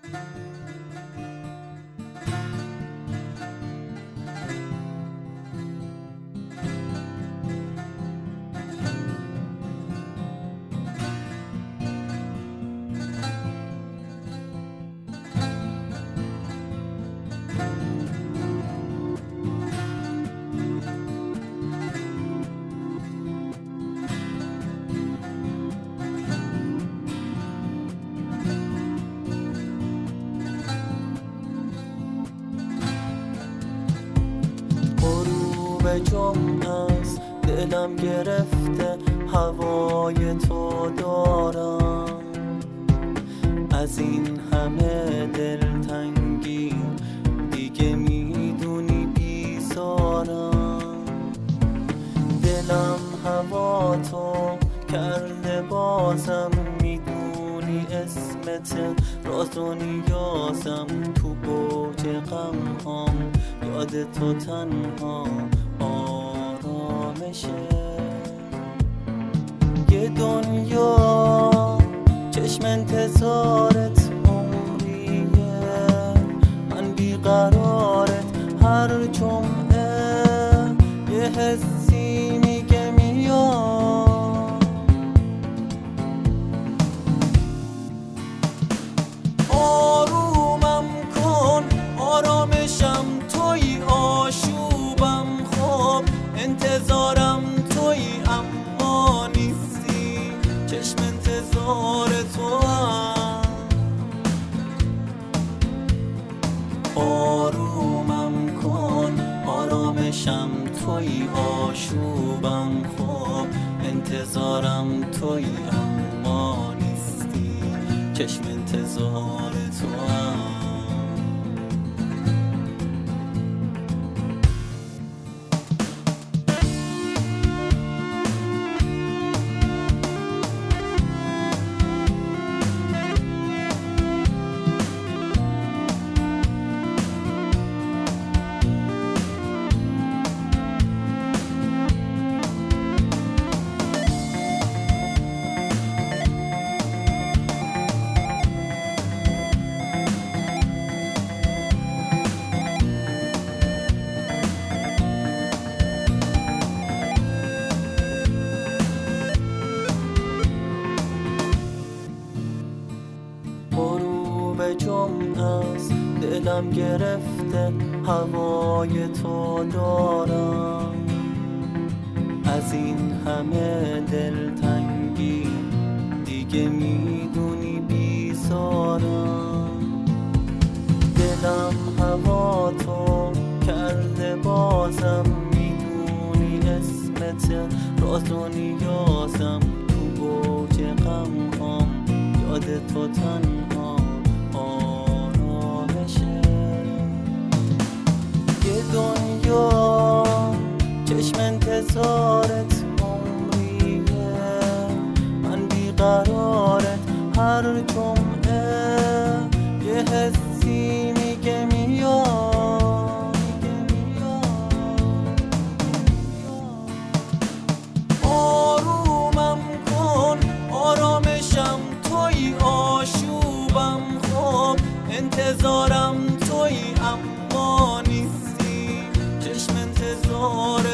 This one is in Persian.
به جمع است دلم گرفته هوای تو دارم، از این همه دلتنگی دیگه میدونی بیزارم. دلم هوا تو کرده بازم، میدونی اسمت راز و نیازم، تو گوج غم هم یاد تو تنها آرامشه. یه دنیا چشم انتظارت عمریه، من بیقرارت هر جمعه یه حسی میگه میاد. آرومم کن آرامشم توی، آشوبم خب انتظارم توی، اما نیستی چشم انتظار تو هم. آرومم کن آرامشم توی، آشوبم خب انتظارم توی، اما نیستی چشم انتظار تو هم. به جمع است دلم گرفته هوای تو دارم، از این همه دلتنگی دیگه میدونی بیزارم. دلم هوا تو کرده بازم، میدونی اسمت راز و نیازم، تو گوج غم هم یاد تو تنها آرامشه. یه دنیا چشم انتظارت عمریه، من بیقرارت هر جمعه یه حسی میگه میاد. آرومم کن آرامشم توی، آشوبم خب انتظارم توی، اما نیستی چشم انتظار